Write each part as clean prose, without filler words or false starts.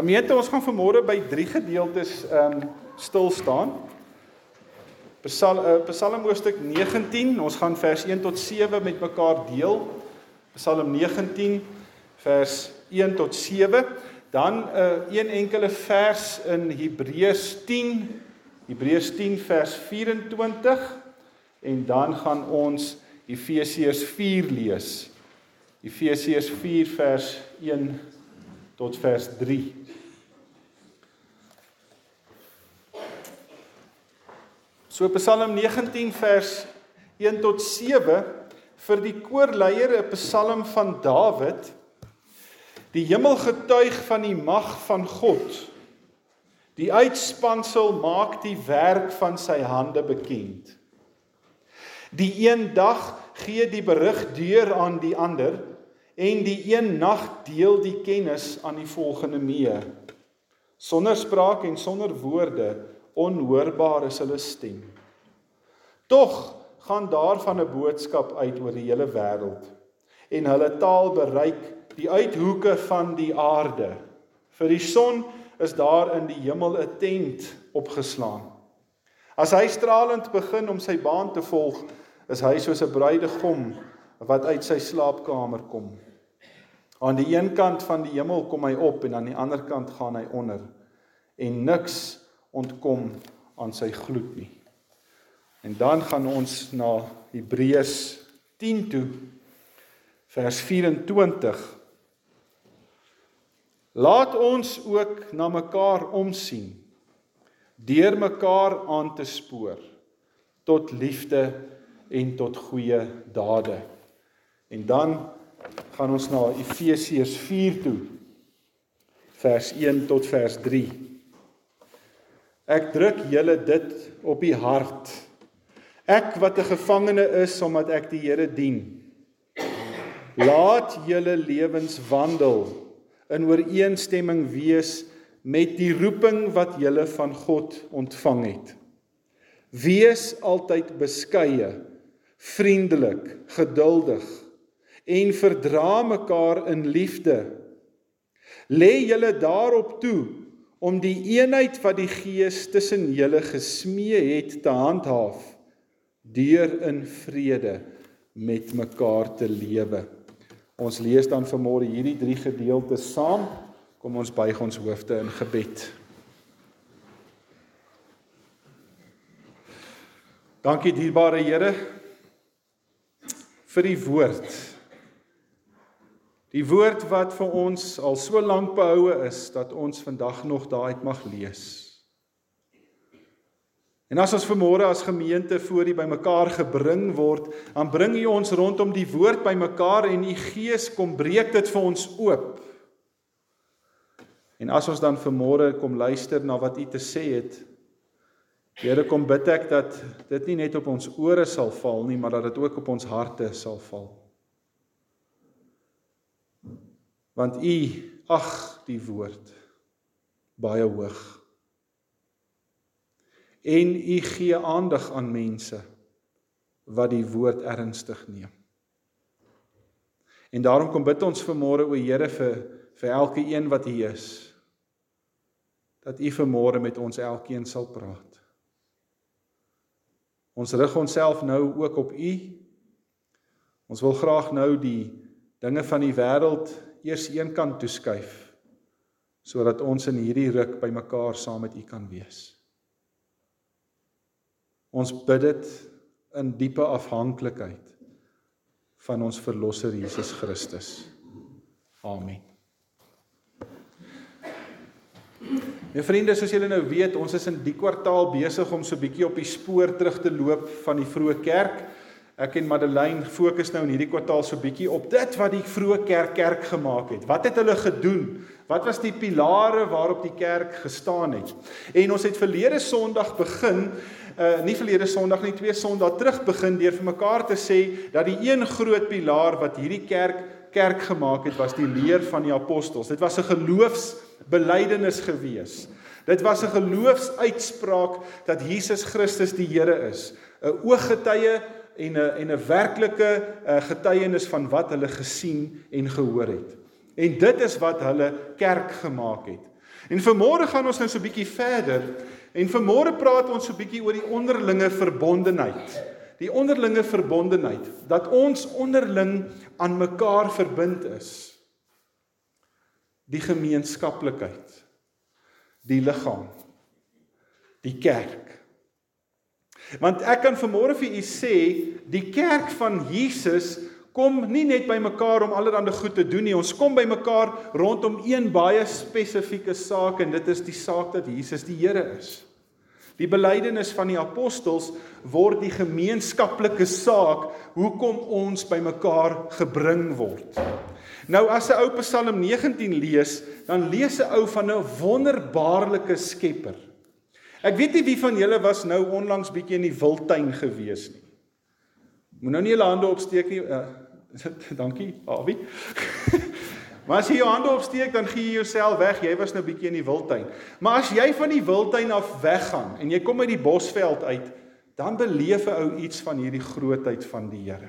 Gemeente, ons gaan vanmôre by 3 gedeeltes stil staan. Psalm hoofstuk 19, ons gaan vers 1 tot 7 met mekaar deel. Psalm 19, vers 1 tot 7. Dan een enkele vers in Hebreërs 10 vers 24. En dan gaan ons Efesiërs 4 lees. Efesiërs 4 vers 1 tot vers 3. So Psalm 19 vers 1 tot 7, vir die koorleier 'n psalm van Dawid. Die hemel getuig van die mag van God. Die uitspansel maak die werk van sy hande bekend. Die een dag gee die berig deur aan die ander, en die een nag deel die kennis aan die volgende mee. Sonder spraak en sonder woorde, onhoorbaar is hulle stem. Tog gaan daarvan 'n boodskap uit oor die hele wêreld, en hulle taal bereik die uithoeke van die aarde. Vir die son is daar in die hemel 'n tent opgeslaan. As hy stralend begin om sy baan te volg, is hy soos 'n bruidegom wat uit sy slaapkamer kom. Aan die een kant van die hemel kom hy op en aan die ander kant gaan hy onder. En niks ontkom aan sy gloed nie. En dan gaan ons na Hebreërs 10 toe, vers 24. Laat ons ook na mekaar omsien, deur mekaar aan te spoor, tot liefde en tot goeie dade. En dan gaan ons na Efesiërs 4 toe, vers 1 tot vers 3. Ek druk julle dit op die hart, ek wat 'n gevangene is, omdat ek die Here dien. Laat julle lewens wandel, in ooreenstemming wees met die roeping wat julle van God ontvang het. Wees altyd beskeie, vriendelik, geduldig, en verdra mekaar in liefde. Lê julle daarop toe, om die eenheid wat die Gees tussen julle gesmee het te handhaaf, deur in vrede met mekaar te lewe. Ons lees dan vanmôre hierdie 3 gedeeltes saam. Kom ons buig ons hoofde in gebed. Dankie dierbare Here vir die woord. Die woord wat vir ons al so lank behoue is, dat ons vandag nog daaruit mag lees. En as ons vanmôre as gemeente voor U bymekaar gebring word, dan bring U ons rondom die woord bymekaar en U Gees kom breek dit vir ons oop. En as ons dan vanmôre kom luister na wat U te sê het, Here, kom bid ek dat dit nie net op ons ore sal val nie, maar dat dit ook op ons harte sal val. Want U ag die woord baie hoog. En U gee aandag aan mense wat die woord ernstig neem. En daarom kom bid ons vanmôre, o Here, vir elke een wat hier is, dat U vanmôre met ons elkeen sal praat. Ons rig onsself nou ook op U. Ons wil graag nou die dinge van die wêreld eers een kant toeskuif, sodat ons in hierdie ruk by mekaar saam met U kan wees. Ons bid dit in diepe afhanklikheid van ons Verlosser Jesus Christus. Amen. My vriende, soos julle nou weet, ons is in die kwartaal besig om so 'n bietjie op die spoor terug te loop van die vroeë kerk. Ek en Madeleine fokus nou in hierdie kwartaal so 'n bietjie op dit wat die vroeë kerk gemaak het. Wat het hulle gedoen? Wat was die pilare waarop die kerk gestaan het? En ons het verlede Sondag begin, nie verlede Sondag nie, 2 Sondae terug begin deur vir mekaar te sê dat die een groot pilaar wat hierdie kerk gemaak het, was die leer van die apostels. Dit was 'n geloofsbelydenis gewees. Dit was 'n geloofsuitspraak dat Jesus Christus die Here is. 'n ooggetuie en 'n werklike getuienis van wat hulle gesien en gehoor het. En dit is wat hulle kerk gemaak het. En vanmôre gaan ons nou so 'n bietjie verder, en vanmôre praat ons so 'n bietjie oor die onderlinge verbondenheid. Die onderlinge verbondenheid, dat ons onderling aan mekaar verbind is. Die gemeenskaplikheid, die liggaam, die kerk. Want ek kan vanmôre vir u sê, die kerk van Jesus kom nie net by mekaar om allerlei goed te doen nie, ons kom by mekaar rondom een baie spesifieke saak, en dit is die saak dat Jesus die Here is. Die belydenis van die apostels word die gemeenskaplike saak, hoekom ons by mekaar gebring word. Nou as 'n ou Psalm 19 lees, dan lees 'n ou van 'n wonderbaarlike skepper. Ek weet nie wie van julle was nou onlangs bietjie in die wildtuin gewees nie. Moet nou nie julle hande opsteek nie. Dankie, Awie. Maar as jy jou hande opsteek, dan gee jy jouself weg, jy was nou bietjie in die wildtuin. Maar as jy van die wildtuin af weggaan, en jy kom uit die bosveld uit, dan beleef 'n ou iets van hierdie grootheid van die Here.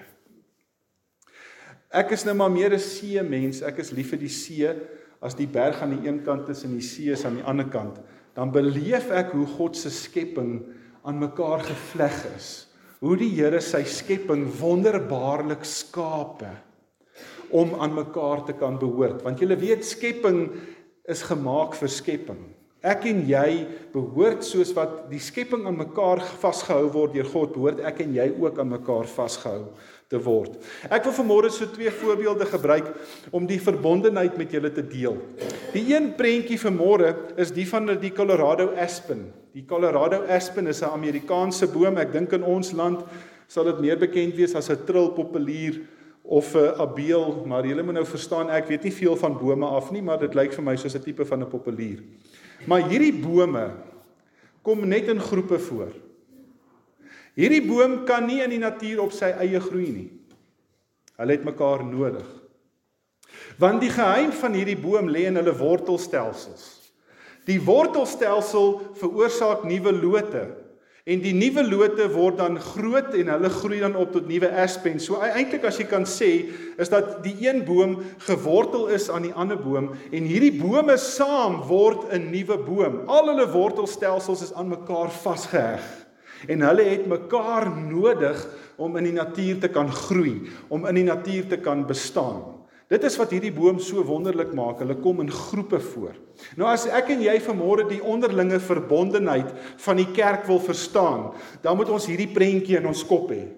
Ek is nou maar meer 'n see mens, ek is lief vir die see, as die berg aan die een kant is en die see is aan die ander kant, dan beleef ek hoe God se skepping aan mekaar gevleg is. Hoe die Here sy skepping wonderbaarlik skape, om aan mekaar te kan behoort. Want julle weet, skepping is gemaak vir skepping. Ek en jy behoort, soos wat die skepping aan mekaar vasgehou word deur God, behoort ek en jy ook aan mekaar vasgehou te word. Ek wil vanmôre so 2 voorbeelde gebruik om die verbondenheid met julle te deel. Die een prentjie vanmôre is die van die Colorado aspen. Die Colorado aspen is 'n Amerikaanse boom. Ek dink in ons land sal dit meer bekend wees as 'n trilpopulier of 'n abeel, maar julle moet nou verstaan, ek weet nie veel van bome af nie, maar dit lyk vir my soos 'n tipe van 'n populier. Maar hierdie bome kom net in groepe voor. Hierdie boom kan nie in die natuur op sy eie groei nie. Hulle het mekaar nodig. Want die geheim van hierdie boom lê in hulle wortelstelsels. Die wortelstelsel veroorsaak nuwe lote. En die nuwe lote word dan groot en hulle groei dan op tot nuwe aspens. So eintlik as jy kan sê, is dat die een boom gewortel is aan die ander boom en hierdie bome saam word 'n nuwe boom. Al hulle wortelstelsels is aan mekaar vasgeheg. En hulle het mekaar nodig om in die natuur te kan groei, om in die natuur te kan bestaan. Dit is wat hierdie boom so wonderlik maak, hulle kom in groepe voor. Nou as ek en jy vanmôre die onderlinge verbondenheid van die kerk wil verstaan, dan moet ons hierdie prentjie in ons kop hê.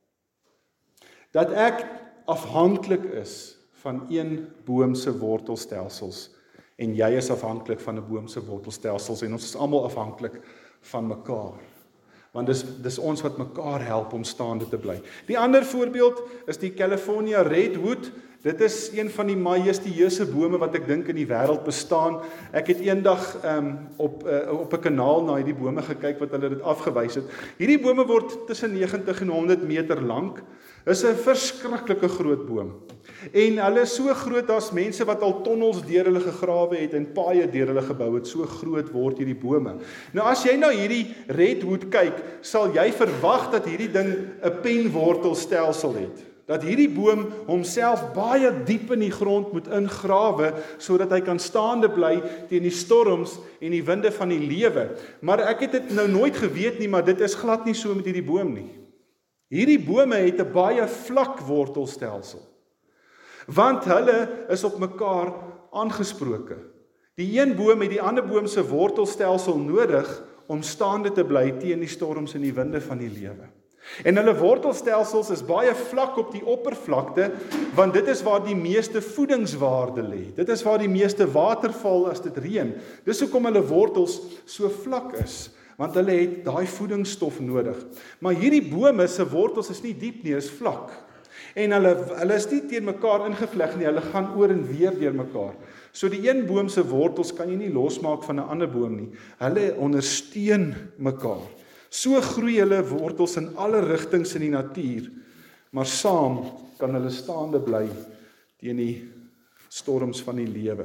Dat ek afhanklik is van een boom se wortelstelsels en jy is afhanklik van 'n boom se wortelstelsels en ons is almal afhanklik van mekaar. Want dis ons wat mekaar help om staande te bly. Die ander voorbeeld is die California Redwood. Dit is een van die majestueuse bome wat ek dink in die wêreld bestaan. Ek het eendag op 'n kanaal na hierdie bome gekyk wat hulle dit afgewys het. Hierdie bome word tussen 90 en 100 meter lank. Is 'n verskriklike groot boom. En hulle is so groot as mense wat al tonnels deur hulle gegrawe het en paaie deur hulle gebou het. So groot word hierdie bome. Nou as jy na hierdie redwood kyk, sal jy verwag dat hierdie ding 'n penwortelstelsel het. Dat hierdie boom homself baie diep in die grond moet ingrawe sodat hy kan staande bly teen die storms en die winde van die lewe. Maar ek het dit nou nooit geweet nie, maar dit is glad nie so met hierdie boom nie. Hierdie bome het 'n baie vlak wortelstelsel. Want hulle is op mekaar aangesproke. Die een boom het die ander boom se wortelstelsel nodig om staande te bly teen die storms en die winde van die lewe. En hulle wortelstelsels is baie vlak op die oppervlakte, want dit is waar die meeste voedingswaarde lê. Dit is waar die meeste water val as dit reën. Dis hoekom hulle wortels so vlak is, want hulle het daai voedingsstof nodig. Maar hierdie bome se wortels is nie diep nie, is vlak. En hulle is nie teen mekaar ingevleg nie, hulle gaan oor en weer deur mekaar. So die een boom se wortels kan jy nie losmaak van 'n ander boom nie. Hulle ondersteun mekaar. So groei hulle wortels in alle rigtings in die natuur, maar saam kan hulle staande bly teen die storms van die lewe.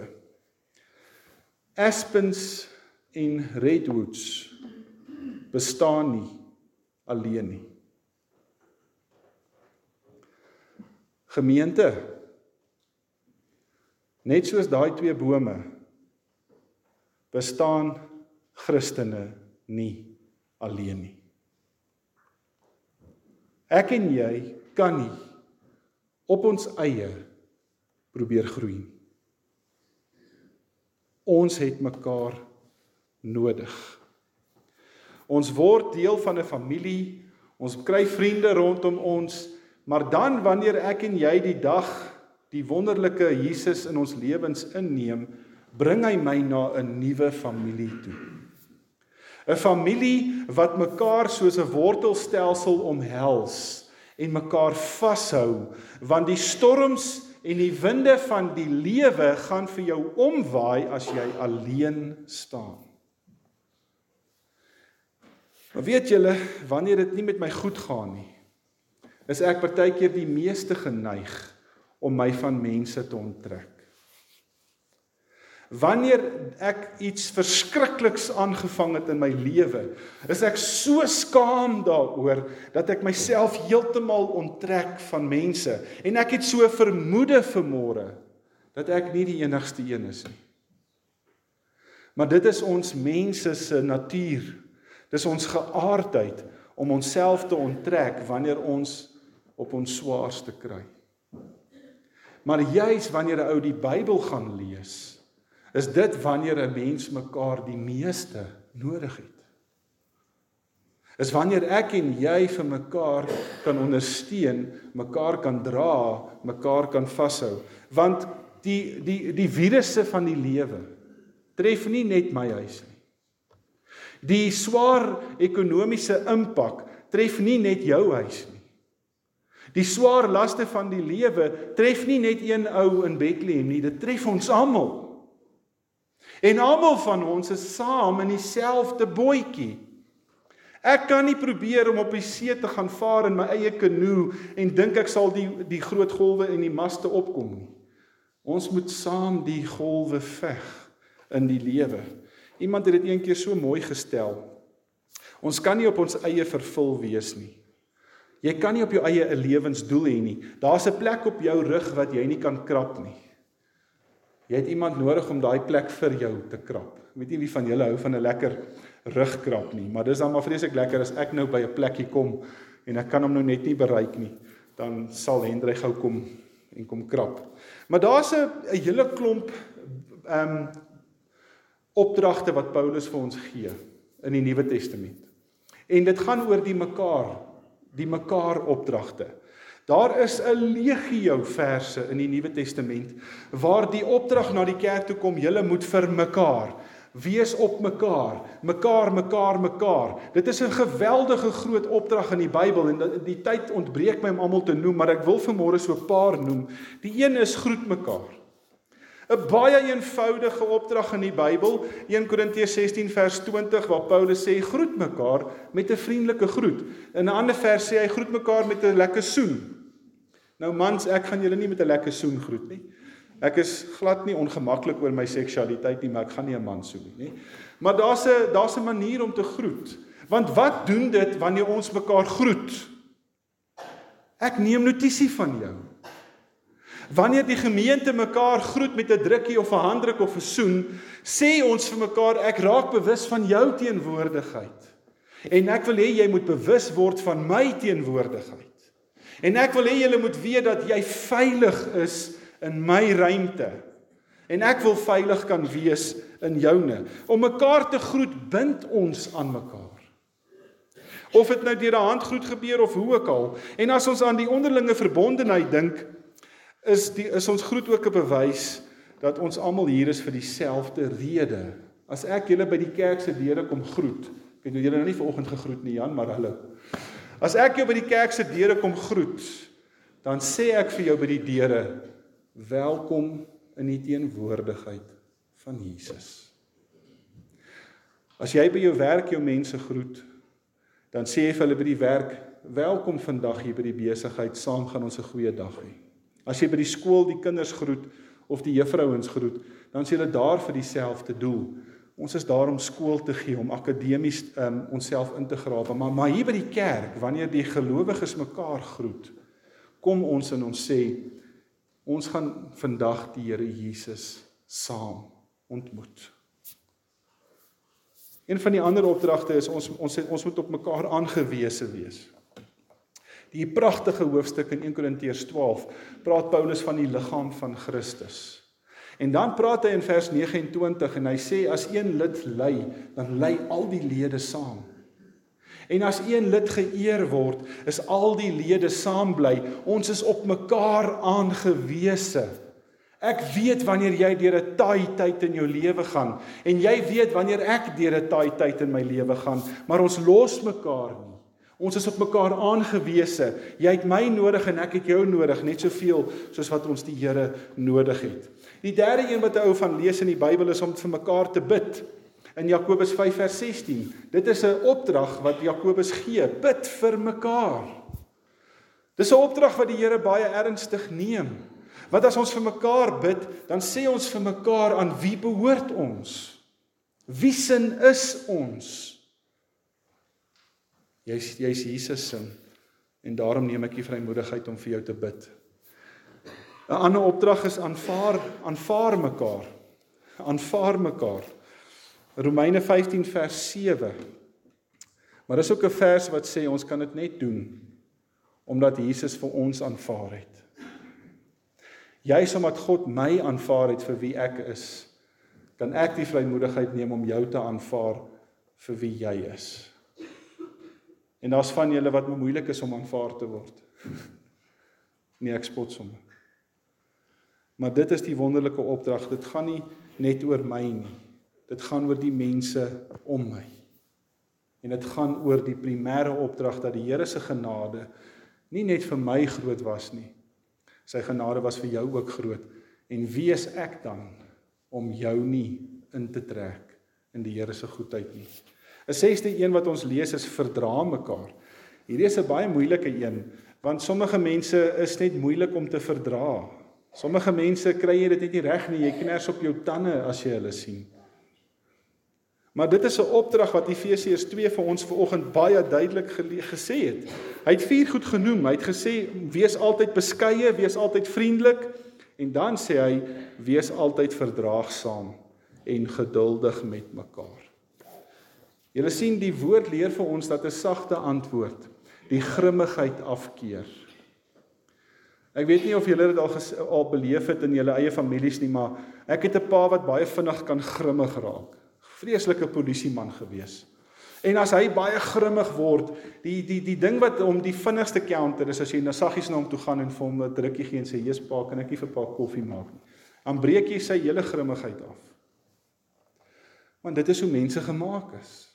Aspens en redwoods bestaan nie alleen nie. Gemeente, net soos daai twee bome, bestaan Christene nie alleen nie. Ek en jy kan nie op ons eie probeer groei. Ons het mekaar nodig. Ons word deel van 'n familie, ons kry vriende rondom ons, maar dan wanneer ek en jy die dag die wonderlike Jesus in ons lewens inneem, bring hy my na 'n nuwe familie toe. 'n Familie wat mekaar soos 'n wortelstelsel omhels en mekaar vashou, want die storms en die winde van die lewe gaan vir jou omwaai as jy alleen staan. Maar weet julle, wanneer dit nie met my goed gaan nie, is ek partykeer die meeste geneig om my van mense te onttrek. Wanneer ek iets verskrikliks aangevang het in my lewe, is ek so skaam daaroor, dat ek myself heeltemal onttrek van mense, en ek het so vermoede vanmôre, dat ek nie die enigste een is nie. Maar dit is ons mense se natuur, dis ons geaardheid, om onsself te onttrek, wanneer ons op ons swaarste kry. Maar juis wanneer 'n ou die Bybel gaan lees, is dit wanneer 'n mens mekaar die meeste nodig het. Is wanneer ek en jy vir mekaar kan ondersteun, mekaar kan dra, mekaar kan vashou. Want die virusse van die lewe tref nie net my huis nie. Die swaar ekonomiese impak tref nie net jou huis nie. Die swaar laste van die lewe tref nie net een ou in Bethlehem nie, dit tref ons almal. En almal van ons is saam in dieselfde bootjie. Ek kan nie probeer om op die see te gaan vaar in my eie kanoe en dink ek sal die groot golwe en die maste opkom nie. Ons moet saam die golwe veg in die lewe. Iemand het dit een keer so mooi gestel. Ons kan nie op ons eie vervul wees nie. Jy kan nie op jou eie 'n lewensdoel hê nie. Daar's 'n plek op jou rug wat jy nie kan krap nie. Jy het iemand nodig om daai plek vir jou te krap. Ek weet nie wie van julle hou van 'n lekker rugkrap nie, maar dis dan maar vreeslik lekker as ek nou by 'n plekkie kom en ek kan hom nou net nie bereik nie, dan sal Hendrey gou kom en kom krap. Maar daar's 'n hele klomp opdragte wat Paulus vir ons gee in die Nuwe Testament. En dit gaan oor die mekaar opdragte. Daar is 'n legio verse in die Nuwe Testament waar die opdrag na die kerk toe kom, julle moet vir mekaar wees op mekaar. Dit is 'n geweldige groot opdrag in die Bybel en die tyd ontbreek my om almal te noem, maar ek wil vanmôre so 'n paar noem. Die een is groet mekaar. 'n Baie eenvoudige opdrag in die Bybel, 1 Korintiërs 16 vers 20 waar Paulus sê groet mekaar met 'n vriendelike groet. In 'n ander vers sê hy groet mekaar met 'n lekker soen. Nou mans, ek gaan julle nie met 'n lekker soen groet nie. Ek is glad nie ongemaklik oor my seksualiteit nie, maar ek gaan nie 'n man soen nie. Maar daar's 'n manier om te groet. Want wat doen dit wanneer ons mekaar groet? Ek neem notisie van jou. Wanneer die gemeente mekaar groet met 'n drukkie of 'n handdruk of 'n soen, sê ons vir mekaar ek raak bewus van jou teenwoordigheid. En ek wil hê jy moet bewus word van my teenwoordigheid. En ek wil hê julle moet weet dat jy veilig is in my ruimte. En ek wil veilig kan wees in joune. Om mekaar te groet bind ons aan mekaar. Of dit nou deur 'n handgroet gebeur of hoe ook al. En as ons aan die onderlinge verbondenheid dink, is ons groet ook 'n bewys dat ons almal hier is vir dieselfde rede. As ek julle by die kerk se deure kom groet, ek het julle nou nie vanoggend gegroet nie Jan, maar hallo. As ek jou by die kerk se deure kom groet, dan sê ek vir jou by die deure, welkom in die teenwoordigheid van Jesus. As jy by jou werk jou mense groet, dan sê jy vir hulle by die werk, welkom vandag hier by die besigheid, saam gaan ons 'n goeie dag hê. As jy by die skool die kinders groet, of die juffrouens groet, dan sê hulle daar vir dieselfde doel. Ons is daar om skool te gee, om akademies onsself in te grawe, maar hier by die kerk, wanneer die gelowiges mekaar groet, kom ons en ons sê, ons gaan vandag die Here Jesus saam ontmoet. Een van die ander opdragte is, ons moet op mekaar aangewese wees. Die pragtige hoofstuk in 1 Korintiërs 12, praat Paulus van die liggaam van Christus. En dan praat hy in vers 29 en hy sê, as een lid ly, dan ly al die lede saam. En as een lid geëer word, is al die lede saam bly. Ons is op mekaar aangewese. Ek weet wanneer jy deur 'n taai tyd in jou lewe gaan, en jy weet wanneer ek deur 'n taai tyd in my lewe gaan, maar ons los mekaar nie. Ons is op mekaar aangewese. Jy het my nodig en ek het jou nodig, net soveel soos wat ons die Here nodig het. Die derde een wat 'n ou van lees in die Bybel is om vir mekaar te bid. In Jakobus 5 vers 16. Dit is 'n opdrag wat Jakobus gee. Bid vir mekaar. Dis 'n opdrag wat die Here baie ernstig neem. Want as ons vir mekaar bid, dan sê ons vir mekaar, aan wie behoort ons? Wie sin is ons? Jy's Jesus sin, en daarom neem ek die vrymoedigheid om vir jou te bid. 'n ander opdrag is aanvaar mekaar. Aanvaar mekaar. Romeine 15 vers 7. Maar dis ook 'n vers wat sê, ons kan dit net doen, omdat Jesus vir ons aanvaar het. Juis omdat God my aanvaar het vir wie ek is, kan ek die vrymoedigheid neem om jou te aanvaar vir wie jy is. En daar's van julle wat moeilik is om aanvaar te word. Nee, ek spot sommer. Maar dit is die wonderlike opdrag. Dit gaan nie net oor my nie. Dit gaan oor die mense om my. En dit gaan oor die primêre opdrag dat die Here se genade nie net vir my groot was nie. Sy genade was vir jou ook groot. En wie is ek dan om jou nie in te trek in die Here se goedheid nie? 'n 6de een wat ons lees is verdra mekaar. Hierdie is 'n baie moeilike een, want sommige mense is net moeilik om te verdra. Sommige mense kry jy dit net nie reg nie, jy kners op jou tande as jy hulle sien. Maar dit is 'n opdrag wat Efesiërs 2 vir ons vanoggend baie duidelik gesê het. Hy het 4 goed genoem. Hy het gesê, wees altyd beskeie, wees altyd vriendelik, en dan sê hy, wees altyd verdraagsaam en geduldig met mekaar. Julle sien, die woord leer vir ons dat 'n sagte antwoord die grimmigheid afkeer. Ek weet nie of julle dit al beleef het in julle eie families nie, maar ek het 'n pa wat baie vinnig kan grimmig raak. Vreeslike polisieman gewees. En as hy baie grimmig word, die ding wat om die vinnigste counter is, as jy nou saggies na hom toe gaan en vir hom 'n drukkie gee en sê, "Jesus pa, kan ek nie vir pa koffie maak nie?" Dan breek jy sy hele grimmigheid af. Want dit is hoe mense gemaak is.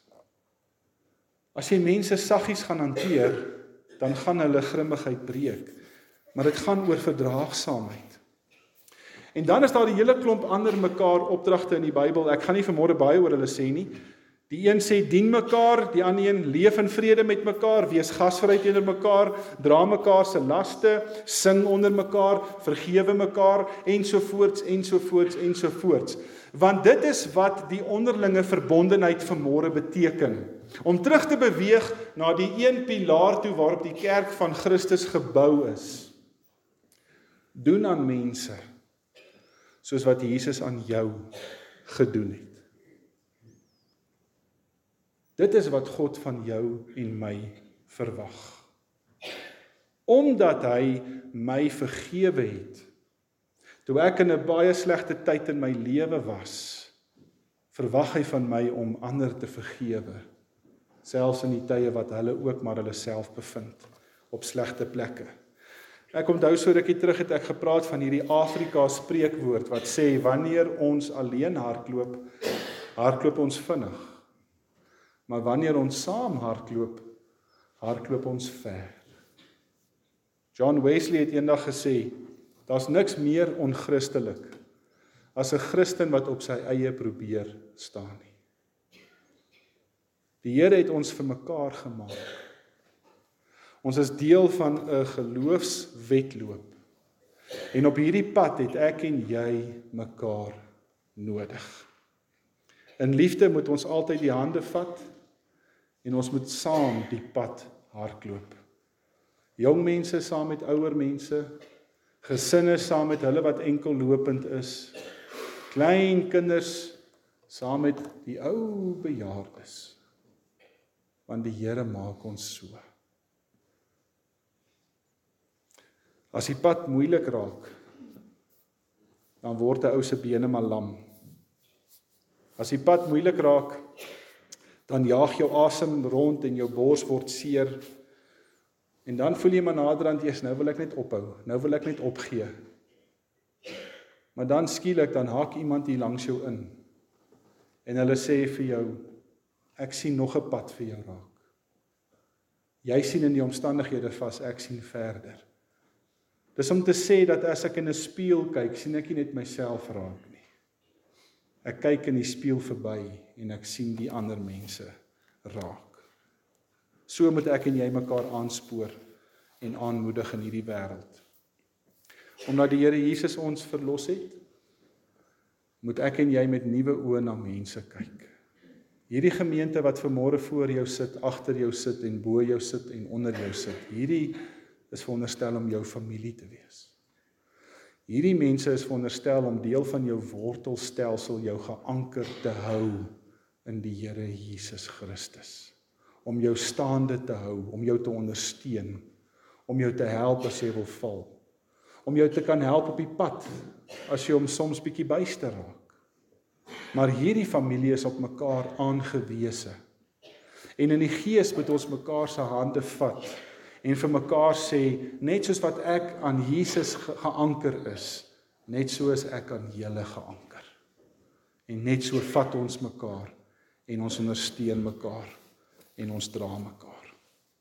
As jy mense saggies gaan hanteer, dan gaan hulle grimmigheid breek. Maar dit gaan oor verdraagsaamheid. En dan is daar die hele klomp ander mekaar opdragte in die Bybel. Ek gaan nie vanmôre baie oor hulle sê nie. Die een sê dien mekaar, die ander een leef in vrede met mekaar, wees gasvry teenoor mekaar, dra mekaar se laste, sing onder mekaar, vergewe mekaar, ensovoorts, ensovoorts, ensovoorts. Want dit is wat die onderlinge verbondenheid vanmôre beteken. Om terug te beweeg na die een pilaar toe waarop die kerk van Christus gebou is. Doen aan mense soos wat Jesus aan jou gedoen het. Dit is wat God van jou en my verwag. Omdat hy my vergewe het, toe ek in 'n baie slegte tyd in my lewe was, verwag hy van my om ander te vergewe, selfs in die tye wat hulle ook maar hulle self bevind, op slegte plekke. Ek onthou so rukkie terug het ek gepraat van hierdie Afrika spreekwoord wat sê, wanneer ons alleen hardloop, hardloop ons vinnig. Maar wanneer ons saam hardloop, hardloop ons ver. John Wesley het eendag gesê, daar's niks meer onchristelik as 'n Christen wat op sy eie probeer staan nie. Die Here het ons vir mekaar gemaak. Ons is deel van 'n geloofswedloop. En op hierdie pad het ek en jy mekaar nodig. In liefde moet ons altyd die hande vat en ons moet saam die pad hardloop. Jong mense saam met ouer mense, gesinne saam met hulle wat enkel lopend is, klein kinders saam met die ou bejaardes, want die Here maak ons so. As die pad moeilik raak, dan word 'n ou se bene maar lam. As die pad moeilik raak, dan jaag jou asem rond en jou bors word seer. En dan voel jy maar naderhand eers, nou wil ek net ophou, nou wil ek net opgee. Maar dan skielik, dan haak iemand hier langs jou in. En hulle sê vir jou, ek sien nog 'n pad vir jou raak. Jy sien in die omstandighede vas, ek sien verder. Dis om te sê dat as ek in 'n spieël kyk, sien ek nie net myself raak nie. Ek kyk in die spieël verby en ek sien die ander mense raak. So moet ek en jy mekaar aanspoor en aanmoedig in hierdie wêreld. Omdat die Here Jesus ons verlos het, moet ek en jy met nuwe oë na mense kyk. Hierdie gemeente wat vanmôre voor jou sit, agter jou sit en bo jou sit en onder jou sit, hierdie is veronderstel om jou familie te wees. Hierdie mense is veronderstel om deel van jou wortelstelsel, jou geanker te hou in die Here Jesus Christus. Om jou staande te hou, om jou te ondersteun, om jou te help as jy wil val. Om jou te kan help op die pad, as jy hom soms bietjie byster raak. Maar hierdie familie is op mekaar aangewese. En in die gees moet ons mekaar se hande vat en vir mekaar sê, net soos wat ek aan Jesus geanker is, net so is ek aan julle geanker. En net so vat ons mekaar en ons ondersteun mekaar en ons dra mekaar.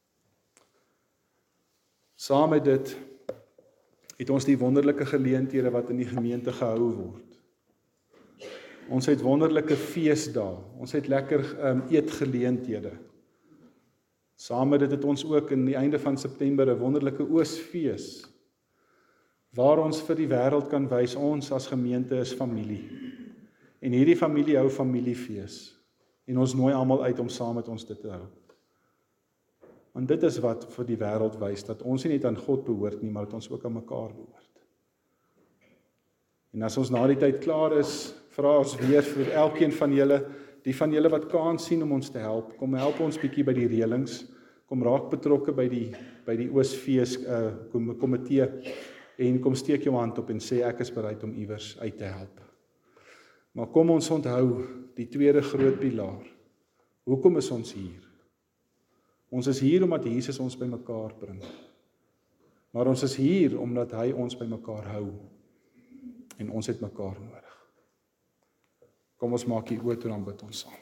Saam met dit het ons die wonderlike geleenthede wat in die gemeente gehou word. Ons het wonderlike feesdae, ons het lekker eetgeleenthede. Saam met dit het ons ook in die einde van September 'n wonderlike oosfees, waar ons vir die wêreld kan wys, ons as gemeente is familie. En hierdie familie hou familiefees, en ons nooi almal uit om saam met ons dit te hou. Want dit is wat vir die wêreld wys, dat ons nie net aan God behoort nie, maar dat ons ook aan mekaar behoort. En as ons na die tyd klaar is, vra ons weer vir elkeen van julle, die van julle wat kans sien om ons te help, kom help ons bietjie by die reëlings, kom raak betrokke by die oosfees komitee, en kom steek jou hand op en sê ek is bereid om iewers uit te help. Maar kom ons onthou die tweede groot pilaar. Hoekom is ons hier? Ons is hier omdat Jesus ons by mekaar bring. Maar ons is hier omdat hy ons by mekaar hou. En ons het mekaar nodig. Kom ons maak die oë toe, dan bid ons saam.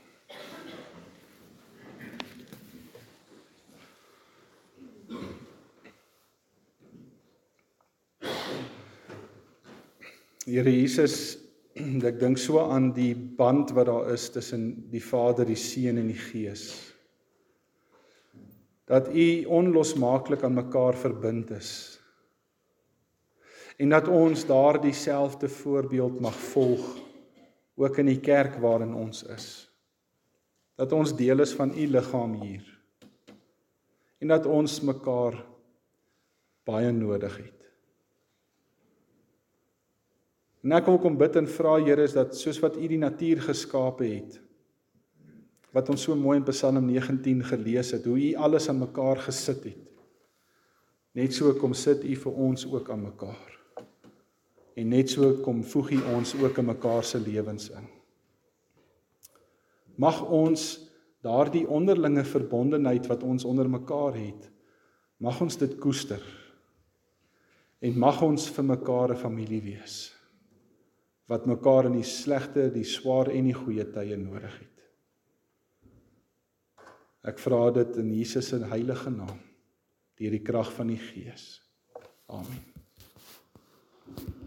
Here Jesus, ek dink so aan die band wat daar is tussen die Vader, die Seun en die Gees. Dat U onlosmaaklik aan mekaar verbind is. En dat ons daar dieselfde voorbeeld mag volg, ook in die kerk waarin ons is. Dat ons deel is van U liggaam hier. En dat ons mekaar baie nodig het. En ek wil kom bid en vra, Here, is dat soos wat U die natuur geskape het, wat ons so mooi in Psalm 19 gelees het, hoe U alles aan mekaar gesit het, net so kom sit U vir ons ook aan mekaar. En net so kom voeg U ons ook in mekaar se lewens in. Mag ons daardie onderlinge verbondenheid wat ons onder mekaar het, mag ons dit koester. En mag ons vir mekaar 'n familie wees, wat mekaar in die slegte, die swaar en die goeie tye nodig het. Ek vra dit in Jesus se heilige naam, deur die krag van die Gees. Amen.